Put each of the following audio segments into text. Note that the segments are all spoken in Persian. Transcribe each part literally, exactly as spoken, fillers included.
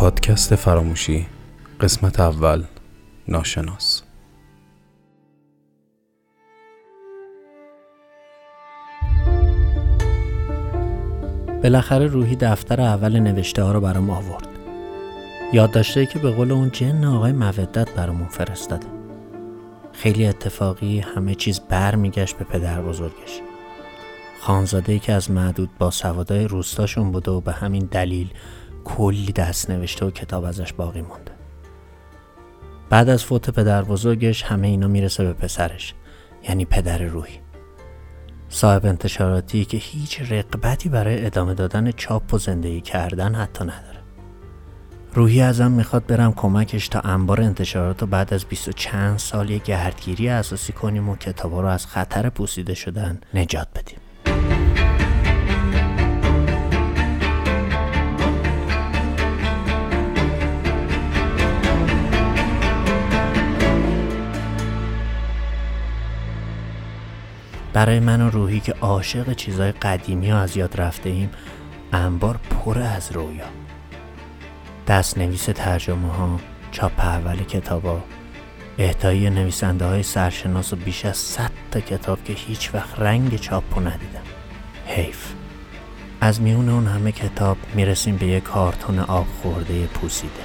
پادکست فراموشی، قسمت اول، ناشناس. بالاخره روحی دفتر اول نوشته ها رو برام آورد. یادداشتایی که به قول اون جن آقای مودت برامون فرستاده. خیلی اتفاقی همه چیز بر میگشت به پدر بزرگش. خانزاده‌ای که از معدود با سوادای روستاشون بوده و به همین دلیل کلی دست نوشته و کتاب ازش باقی مونده. بعد از فوت پدر بزرگش همه اینا میرسه به پسرش، یعنی پدر روحی. صاحب انتشاراتی که هیچ رغبتی برای ادامه دادن چاپ و زندگی کردن حتی نداره. روحی ازم میخواد برم کمکش تا انبار انتشارات رو بعد از بیست و چند سال یه گردگیری اساسی کنیم و کتابا رو از خطر پوسیده شدن نجات بدیم. برای من و روحی که عاشق چیزای قدیمی و از یاد رفته ایم، انبار پر از رویا. دست نویس ترجمه ها، چاپ اول کتابا، اهدایی نویسنده های سرشناس و بیش از صد تا کتاب که هیچ وقت رنگ چاپو ندیدم. حیف. از میون اون همه کتاب میرسیم به یک کارتون آب خورده پوسیده.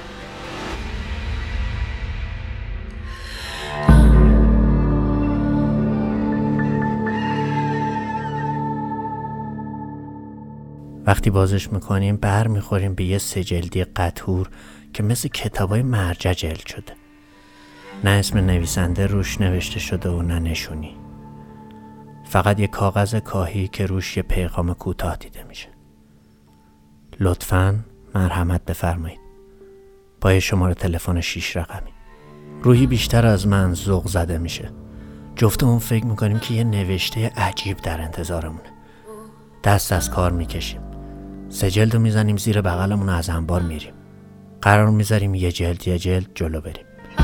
وقتی بازش میکنیم بر میخوریم به یه سه جلدی قطور که مثل کتابای مرجع جلد شده. نه اسم نویسنده روش نوشته شده و نه نشونی. فقط یه کاغذ کاهی که روش یه پیغام کوتاه دیده میشه. لطفاً مرحمت بفرمایید. با یه شماره تلفن شیش رقمی. روحی بیشتر از من ذوق زده میشه. جفتمون فکر میکنیم که یه نوشته عجیب در انتظارمونه. دست از کار میکشیم. سه جلد رو میزنیم زیر بغلمون، از انبار میریم. قرار میذاریم یه جلد یه جلد جلو بریم.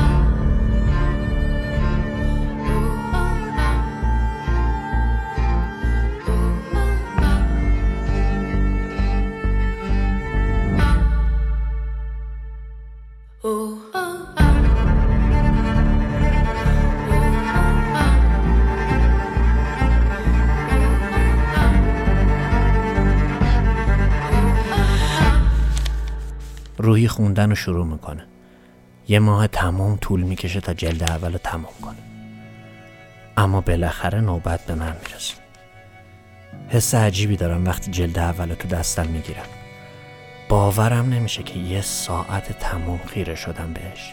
روحی خوندن رو شروع میکنه. یه ماه تمام طول میکشه تا جلد اول رو تمام کنه. اما بالاخره نوبت به من میرسه. حس عجیبی دارم وقتی جلد اول رو تو دستم میگیرم. باورم نمیشه که یه ساعت تمام خیره شدم بهش.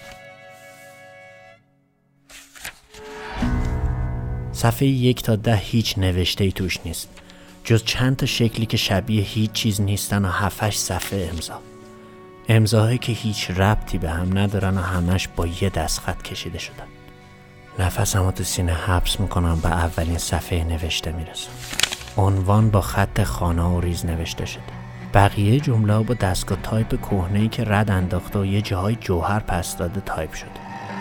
صفحه یک تا ده هیچ نوشته‌ای توش نیست، جز چند تا شکلی که شبیه هیچ چیز نیستن و هفتش صفحه امضا. امضاهایی که هیچ ربطی به هم ندارن و همش با یه دستخط کشیده شدن. نفسمو تو سینه حبس میکنم، به اولین صفحه نوشته میرسم. عنوان با خط خانه و ریز نوشته شده. بقیه جمله با دستگاه تایپ کهنه‌ای که رد انداخته و یه جاهای جوهر پس داده تایپ شده.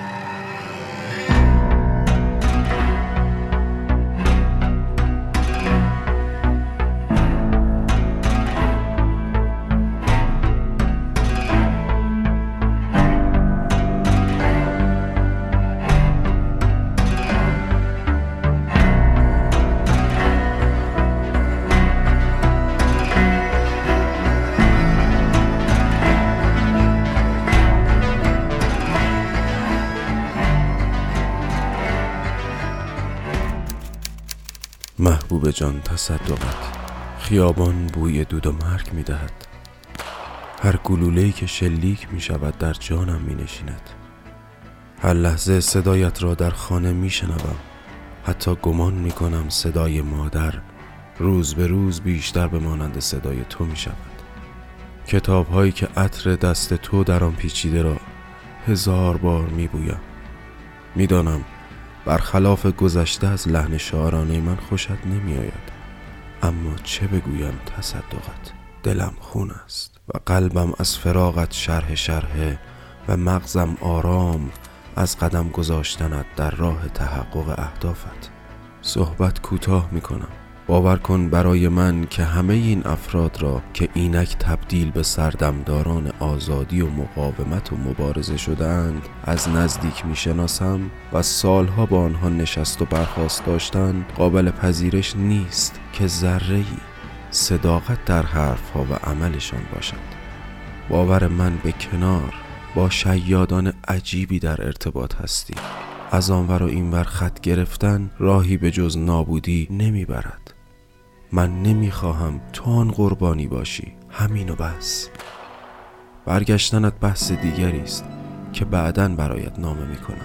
محبوب جان تصدقت، خیابان بوی دود و مرگ می دهد. هر گلوله‌ای که شلیک می شود در جانم می نشیند. هر لحظه صدایت را در خانه می شنوم. حتی گمان می کنم صدای مادر روز به روز بیشتر به مانند صدای تو می شود. کتاب هایی که عطر دست تو در آن پیچیده را هزار بار می بویم. می دانم برخلاف گذشته از لحن شاعرانه من خوشت نمی آید، اما چه بگویم تصدقت، دلم خون است و قلبم از فراقت شرح شرحه و مغزم آرام از قدم گذاشتنت در راه تحقق اهدافت. صحبت کوتاه می کنم، باور کن برای من که همه این افراد را که اینک تبدیل به سردمداران آزادی و مقاومت و مبارزه شدند از نزدیک می شناسم و سالها با آنها نشست و برخاست داشتن، قابل پذیرش نیست که ذره‌ای صداقت در حرفها و عملشان باشد. باور من به کنار، با شیادان عجیبی در ارتباط هستی. از آنور و اینور خط گرفتن راهی به جز نابودی نمی برد. من نمی خواهم تو آن قربانی باشی، همین و بس. برگشتنت بحث دیگری است که بعداً برایت نامه می کنم.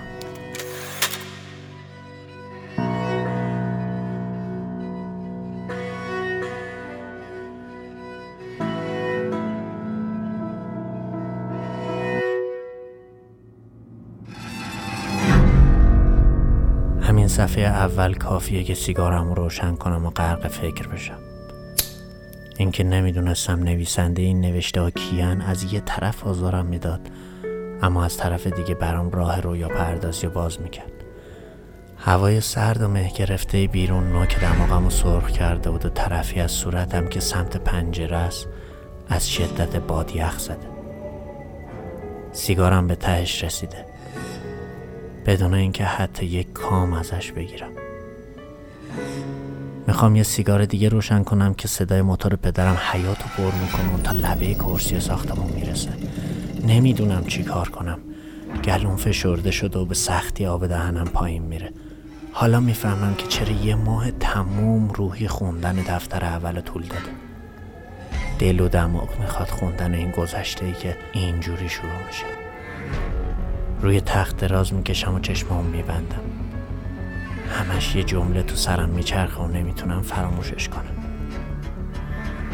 همین صفحه اول کافیه که سیگارم رو روشن کنم و غرق فکر بشم. اینکه نمیدونستم نویسنده این نوشته ها کیان از یه طرف آزارم میداد، اما از طرف دیگه برام راه رویا پردازی باز میکرد. هوای سرد و مه گرفته بیرون نوک دماغم رو سرخ کرده بود و طرفی از صورتم که سمت پنجره است از شدت باد یخ زده. سیگارم به تهش رسیده بدون اینکه حتی یک کام ازش بگیرم. میخوام یه سیگار دیگه روشن کنم که صدای موتور پدرم حیاتو پر میکنه و تا لبه کرسی ساختمون میرسه. نمیدونم چی کار کنم. گلوم فشرده شده و به سختی آب دهنم پایین میره. حالا میفهمم که چرا یه ماه تموم روحی خوندن دفتر اول طول داده. دل و دماغ میخواد خوندن این گذشته‌ای که اینجوری شروع میشه. روی تخت دراز میکشم و چشمام میبندم. همش یه جمله تو سرم میچرخه و نمیتونم فراموشش کنم.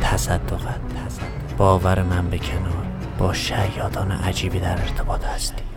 تصدقت، تصدق. باور من به کنار، با شیادان عجیبی در ارتباط هستی.